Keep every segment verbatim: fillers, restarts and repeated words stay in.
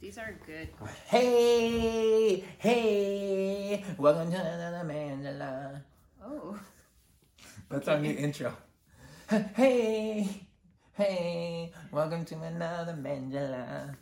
These are good. Hey, hey, welcome to another Mandela. Oh. That's Okay. our new intro. Hey, hey, welcome to another Mandela.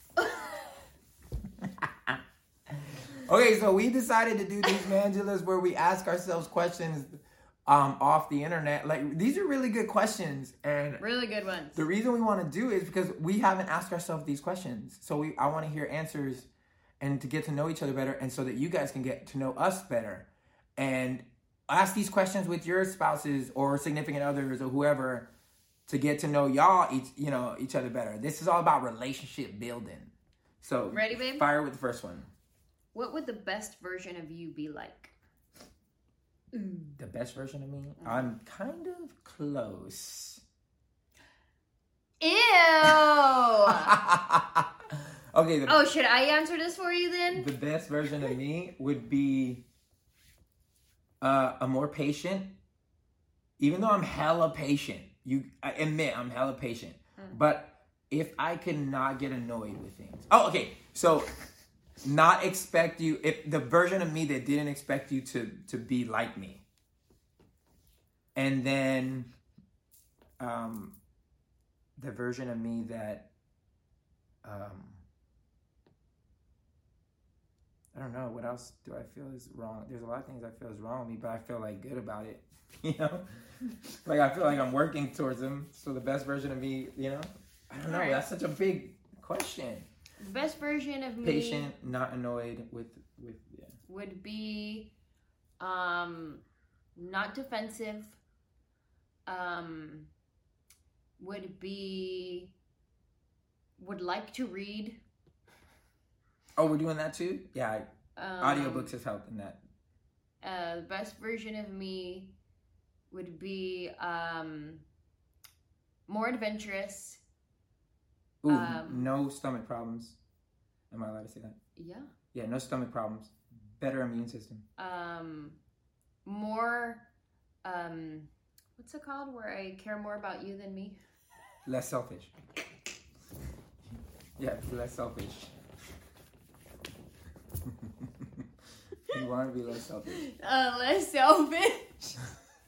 Okay, so we decided to do these Mandelas where we ask ourselves questions um, off the internet. Like, these are really good questions, and Really good ones. the reason we want to do it is because we haven't asked ourselves these questions. So we, I want to hear answers and to get to know each other better, and so that you guys can get to know us better. And ask these questions with your spouses or significant others or whoever to get to know y'all, each, you know, each other better. This is all about relationship building. So, Ready, babe? Fire with the first one. What would the best version of you be like? The best version of me? I'm kind of close. Ew! Okay. The, Oh, should I answer this for you then? the best version of me would be uh, a more patient. Even though I'm hella patient, you I admit I'm hella patient. Mm. But if I could not get annoyed with things. Oh, okay. So not expect you, if the version of me that didn't expect you to to be like me. And then um the version of me that um I don't know, what else do I feel is wrong? There's a lot of things I feel is wrong with me, but I feel like good about it. You know? Like I feel like I'm working towards them. So the best version of me, you know? I don't know. Right. That's such a big question. The best version of me Patient, not annoyed with with yeah. would be um not defensive. Um would be would like to read. Oh, we're doing that too? Yeah, Um, audiobooks has helped in that. Uh, the best version of me would be um, more adventurous. Ooh, Um, no stomach problems. Am I allowed to say that? Yeah. Yeah, no stomach problems. Better immune system. Um, more. Um, what's it called? Where I care more about you than me. Less selfish. Yeah, less selfish. You want to be less selfish. Uh, less selfish.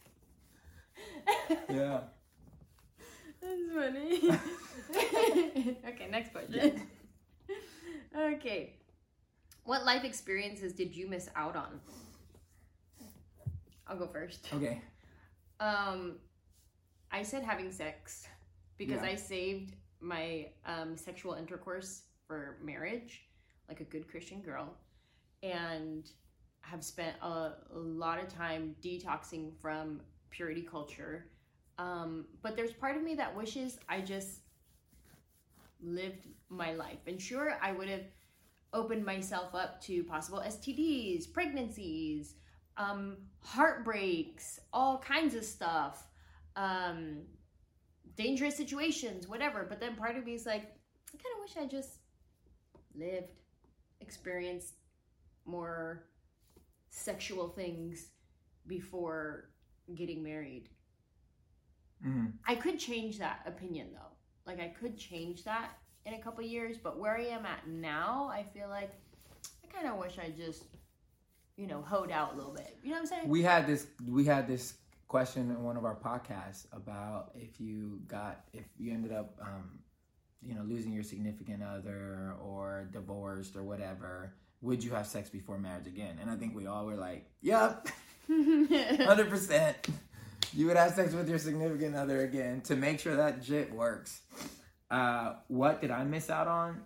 Yeah. That's funny. Okay, next question. Okay. What life experiences did you miss out on? I'll go first. Okay. Um, I said having sex because Yeah. I saved my um, sexual intercourse for marriage, like a good Christian girl, and have spent a, a lot of time detoxing from purity culture. Um, but there's part of me that wishes I just lived my life. And sure, I would have opened myself up to possible S T Ds, pregnancies, um, heartbreaks, all kinds of stuff, um, dangerous situations, whatever. But then part of me is like, I kind of wish I just lived, experienced more sexual things before getting married. Mm-hmm. I could change that opinion though. Like I could change that in a couple years, but where I am at now, I feel like I kind of wish I just, you know, hoed out a little bit. You know what I'm saying? We had this we had this question in one of our podcasts about if you got if you ended up um, you know, losing your significant other or divorced or whatever, would you have sex before marriage again? And I think we all were like, yep, one hundred percent. You would have sex with your significant other again to make sure that shit works. Uh, what did I miss out on?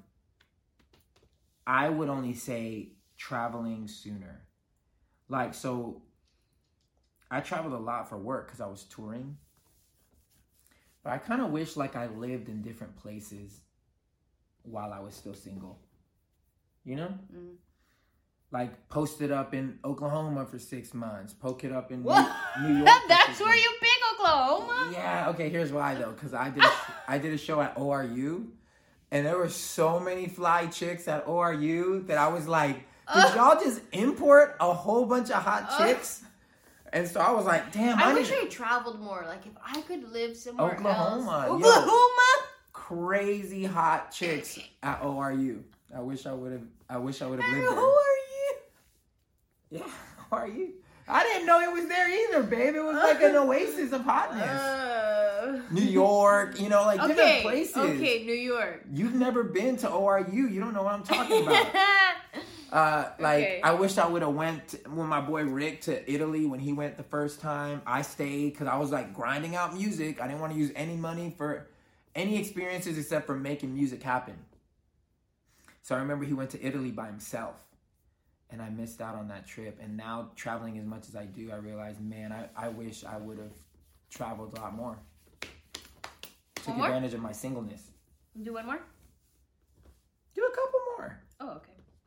I would only say traveling sooner. Like, so I traveled a lot for work because I was touring. But I kind of wish like I lived in different places while I was still single. You know? Mm. Like posted up in Oklahoma for six months. Poke it up in New, What? New York. for That's six where months. you pick Oklahoma? Yeah, okay, here's why though. Because I did a, I did a show at O R U. And there were so many fly chicks at O R U that I was like, did Ugh. y'all just import a whole bunch of hot Ugh. chicks? And so I was like, damn, I, I wish need I traveled more. Like if I could live somewhere Oklahoma, else. yo. Oklahoma? crazy hot chicks at O R U. I wish I would have. I wish I would have Hey, lived who there. are you? Yeah, who are you? I didn't know it was there either, babe. It was like an oasis of hotness. Uh, New York, you know, like okay, different places. Okay, New York. You've never been to O R U. You don't know what I'm talking about. Uh, like, Okay. I wish I would have went to, with my boy Rick to Italy when he went the first time. I stayed because I was like grinding out music. I didn't want to use any money for any experiences except for making music happen. So I remember he went to Italy by himself, and I missed out on that trip. And now traveling as much as I do, I realize, man, I, I wish I would have traveled a lot more. Took One more? advantage of my singleness. Do one more? Do a couple more. Oh, okay.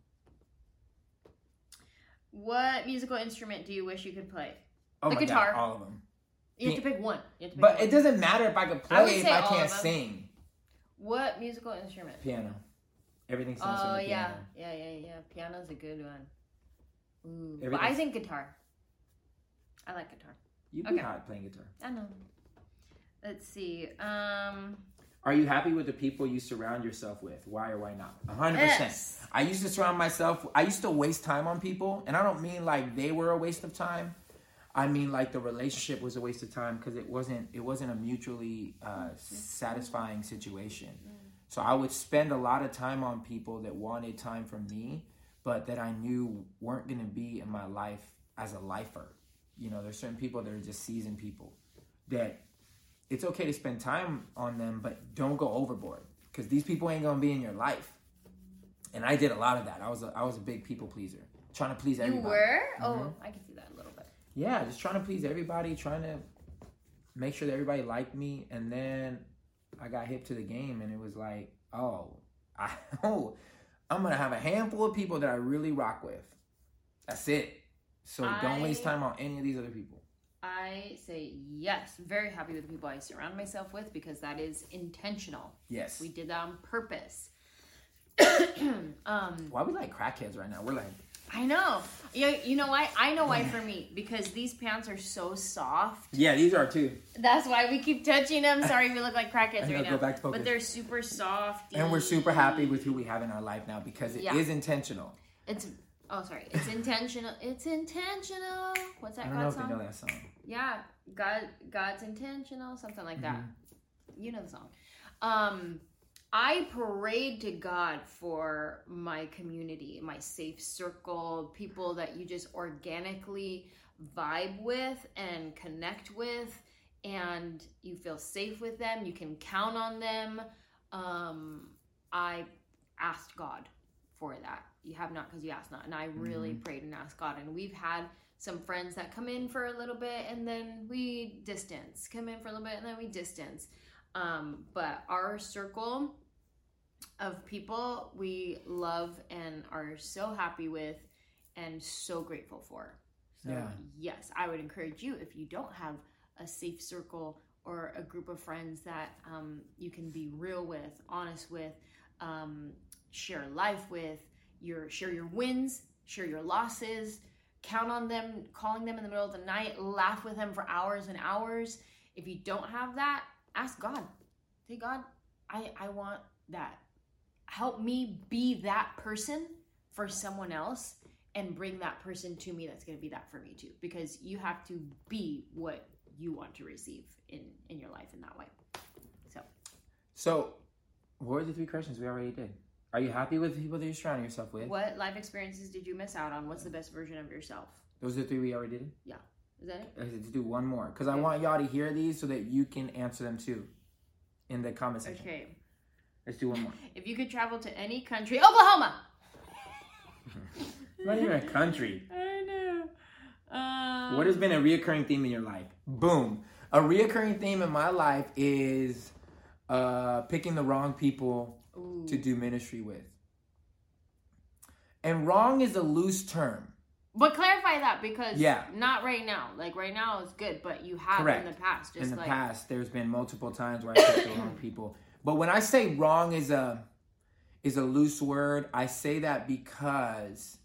What musical instrument do you wish you could play? Oh The my guitar. God, all of them. You have to pick one. You have to pick But one. it doesn't matter if I could I would play if say I all can't of them. sing. What musical instrument? Piano. Everything sounds from Oh the yeah, piano. yeah, yeah, yeah. Piano's a good one. Ooh, but I Everything's- think guitar. I like guitar. You'd be Okay. hot playing guitar. I know. Let's see. Um, Are you happy with the people you surround yourself with? Why or why not? one hundred percent. yes. I used to surround myself, I used to waste time on people. And I don't mean like they were a waste of time. I mean like the relationship was a waste of time because it wasn't, it wasn't a mutually uh, satisfying situation. So I would spend a lot of time on people that wanted time from me, but that I knew weren't going to be in my life as a lifer. You know, there's certain people that are just seasoned people that it's okay to spend time on them, but don't go overboard because these people ain't going to be in your life. And I did a lot of that. I was a, I was a big people pleaser, trying to please everybody. You were? Mhm. Oh, I can see that a little bit. Yeah, just trying to please everybody, trying to make sure that everybody liked me. And then I got hip to the game and it was like, oh, I, oh, I'm going to have a handful of people that I really rock with. That's it. So don't waste I- time on any of these other people. I say yes. Very happy with the people I surround myself with because that is intentional. Yes. We did that on purpose. um, Why we like crackheads right now? We're like, I know. You, you know why? I know why for me. Because these pants are so soft. yeah, these are too. That's why we keep touching them. Sorry, we look like crackheads I know, right go now. back to focus. But they're super soft. And we're super happy with who we have in our life now because it Yeah. is intentional. It's oh sorry. It's intentional. It's intentional. What's that I don't God know if song? you know that song. Yeah, God God's intentional, something like that. Mm-hmm. You know the song. Um I prayed to God for my community, my safe circle, people that you just organically vibe with and connect with, and you feel safe with them. You can count on them. Um, I asked God for that. You have not because you asked not. And I really Mm-hmm. prayed and asked God. And we've had some friends that come in for a little bit and then we distance. Come in for a little bit and then we distance. Um, but our circle of people we love and are so happy with and so grateful for. So Yeah. yes, I would encourage you, if you don't have a safe circle or a group of friends that um, you can be real with, honest with, um, share life with, your share your wins, share your losses, count on them, calling them in the middle of the night, laugh with them for hours and hours. If you don't have that, ask God. Say, God, I, I want that. Help me be that person for someone else and bring that person to me that's going to be that for me too. Because you have to be what you want to receive in, in your life in that way. So, So, what were the three questions we already did? Are you happy with the people that you're surrounding yourself with? what life experiences did you miss out on? What's the best version of yourself? Those are the three we already did? Is that it? I had to do one more because I Okay. want y'all to hear these so that you can answer them too in the comment section. Okay. Let's do one more. If you could travel to any country, Oklahoma. Not even a country. I know. Um, What has been a reoccurring theme in your life? Boom. A reoccurring theme in my life is uh, picking the wrong people Ooh. to do ministry with. And wrong is a loose term. But clarify that because Yeah. not right now. Like right now it's good, but you have Correct. in the past. Just In the like, past, there's been multiple times where I picked the wrong people. But when I say wrong is a is a loose word, I say that because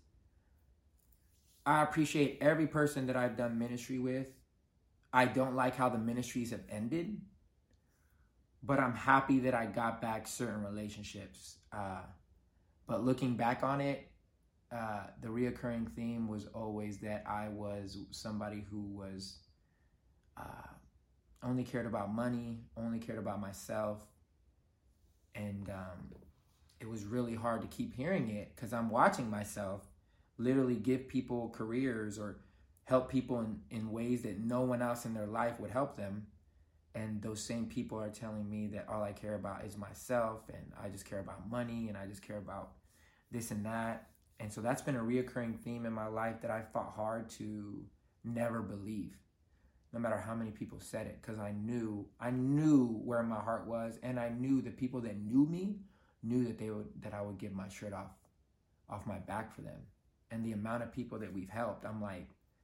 I appreciate every person that I've done ministry with. I don't like how the ministries have ended, but I'm happy that I got back certain relationships. Uh, but looking back on it, uh, the reoccurring theme was always that I was somebody who was uh, only cared about money, only cared about myself. And um, it was really hard to keep hearing it because I'm watching myself literally give people careers or help people in, in ways that no one else in their life would help them. And those same people are telling me that all I care about is myself, and I just care about money, and I just care about this and that. And so that's been a reoccurring theme in my life that I fought hard to never believe, no matter how many people said it, because I knew, I knew where my heart was, and I knew the people that knew me knew that they would, that I would give my shirt off, off my back for them. And the amount of people that we've helped, I'm like,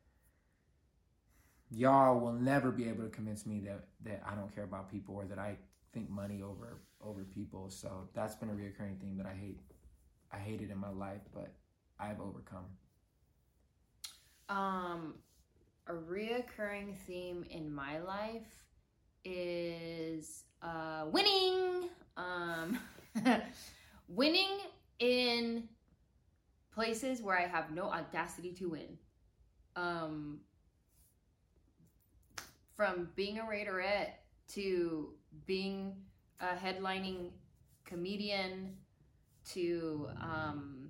y'all will never be able to convince me that, that I don't care about people or that I think money over over people. So that's been a reoccurring theme that I hate. I hate it in my life, but I've overcome. Um, a reoccurring theme in my life is uh, winning. Um, winning in places where I have no audacity to win. Um, from being a Raiderette to being a headlining comedian to um,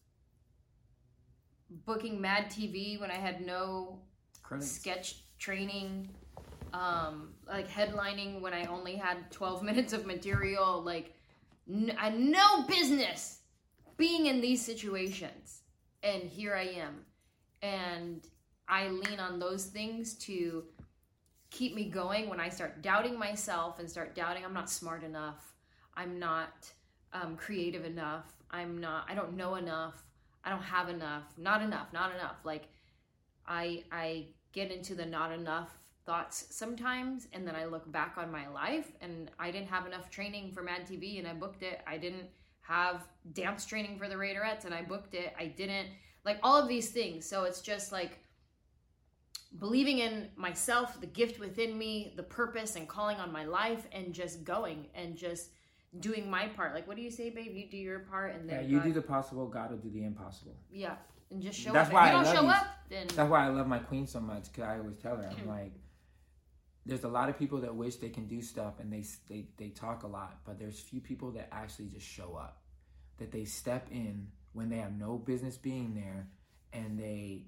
booking Mad T V when I had no Credits. sketch training, um, like headlining when I only had twelve minutes of material. Like, n- I had no business being in these situations, and here I am. And I lean on those things to keep me going when I start doubting myself and start doubting I'm not smart enough, I'm not um, creative enough, I'm not, I don't know enough, I don't have enough, not enough, not enough. Like, I I get into the not enough thoughts sometimes, and then I look back on my life, and I didn't have enough training for Mad T V, and I booked it. I didn't have dance training for the Raiderettes, and I booked it. I didn't, like, all of these things. So it's just like believing in myself, the gift within me, the purpose and calling on my life, and just going and just doing my part. Like, what do you say, babe? You do your part, and then yeah, you God... do the possible, God will do the impossible. Yeah, and just show That's up. Why if you I don't love show these. up, then that's why I love my queen so much, because I always tell her, I'm like, there's a lot of people that wish they can do stuff, and they they they talk a lot, but there's few people that actually just show up, that they step in when they have no business being there, and they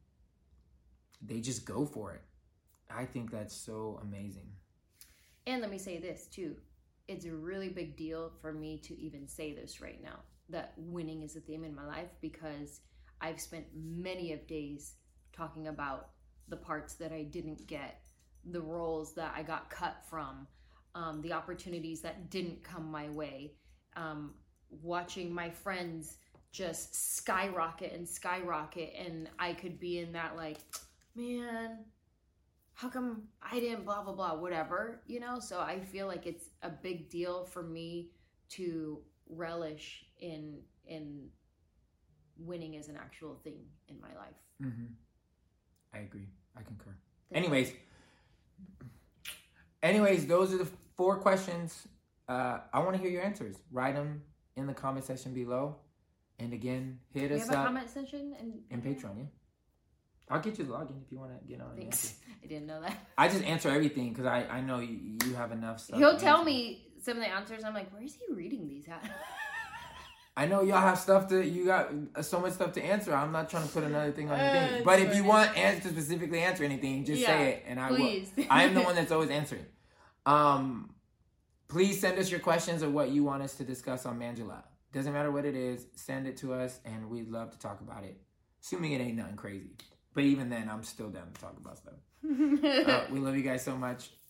they just go for it. I think that's so amazing. And let me say this too. It's a really big deal for me to even say this right now, that winning is a theme in my life, because I've spent many of days talking about the parts that I didn't get, the roles that I got cut from, um, the opportunities that didn't come my way, um, watching my friends just skyrocket and skyrocket, and I could be in that like, man, how come I didn't blah, blah, blah, whatever, you know? So I feel like it's a big deal for me to relish in in winning as an actual thing in my life. Mm-hmm. I agree. I concur. Thank anyways, you. anyways, those are the four questions. Uh, I want to hear your answers. Write them in the comment section below. And again, hit we us have a up. comment section in, in Patreon, yeah. I'll get you the login if you want to get on. Thanks. I didn't know that. I just answer everything because I, I know you, you have enough stuff. He'll tell answer. me some of the answers. I'm like, where is he reading these at? I know y'all have stuff to, you got so much stuff to answer. I'm not trying to put another thing on your uh, thing. But if you want answers to specifically answer anything, just yeah, say it and I please. will. I am the one that's always answering. Um, please send us your questions or what you want us to discuss on Manjula. Doesn't matter what it is, send it to us and we'd love to talk about it. Assuming it ain't nothing crazy. But even then, I'm still down to talk about stuff. uh, we love you guys so much.